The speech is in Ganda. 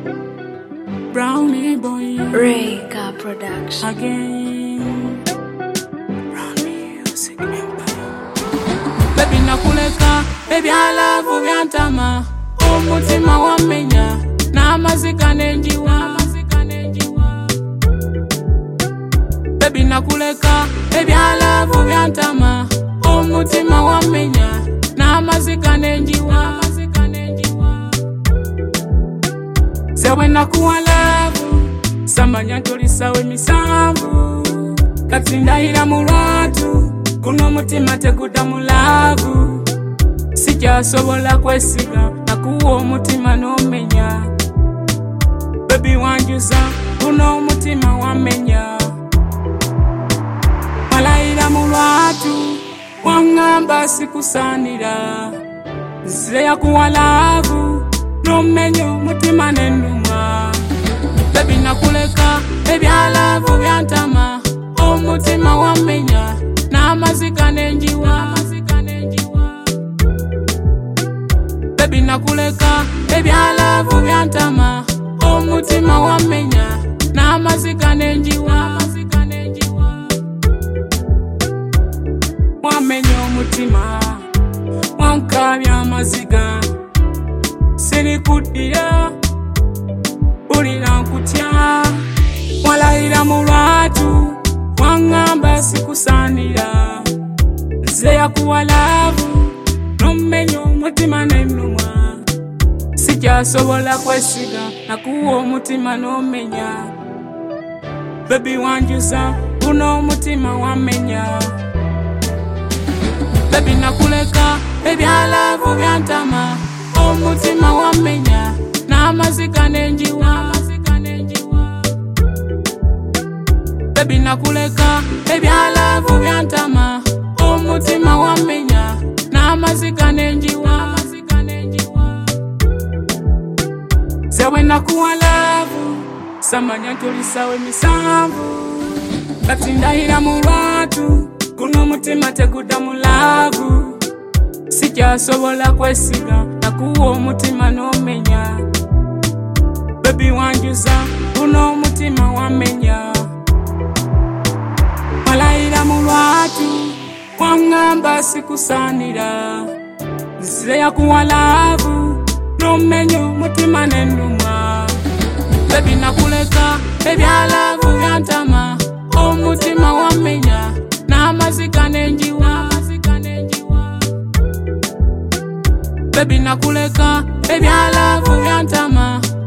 Brownie boy Reka Production. again. Brownie music empire. Baby nakuleka, baby I love you yantama. Umutima wamenya, na mazika nenjiwa. Baby nakuleka, baby I love you yantama. Umutima wamenya, na mazika nenjiwa. Sewe nakuwa love, samanya tulisawe misambu. Katindahira mu lwatu, kuno mutima teguda mu love. Sijasobola kwesiga, nakuwa omutima n'omenya. Baby wanjuza, kuno omutima wamenya. Malayira mu lwatu, wangamba sikusanira. Nze yakuwa love, n'omenya omutima n'ennuma. Baby nakuleka, baby I love you yantama. Omutima wamenya, n'amazika nenjiwa. Baby nakuleka, baby I love you yantama. Omutima wamenya, n'amazika nenjiwa. Wamenya omutima, wankabya amaziga. Sirikuddira, ulira nkutya. Walayira mu lwatu, wangamba sikusanira. Nze yakuwa love, n'omenya omutima n'ennuma. Sijasobola kwesiga, nakuwa omutima n'omenya. Baby wanjuza, guno omutima wamenya. Baby nakuleka, baby I love you yantama. Omutima wamenya, n'amazika nenjiwa. Baby nakuleka, baby I love you yantama. Omutima wamenya, n'amazika nenjiwa. Sewe nakuwa love, samanya tulisawe misambu. Katindahira mu lwatu, kuno omutima teguda mu love. Sijasobola kwesiga, nakuwa omutima n'omenya. Baby wanjuza, kuno omutima wamenya. Malayira mu lwatu, wangamba sikusanira. Nze yakuwa love, n'omenya omutima n'ennuma. Baby nakuleka, baby I love you yantama. Omutima wamenya, n'amazika nenjiwa. Baby nakuleka, baby I love you yantama.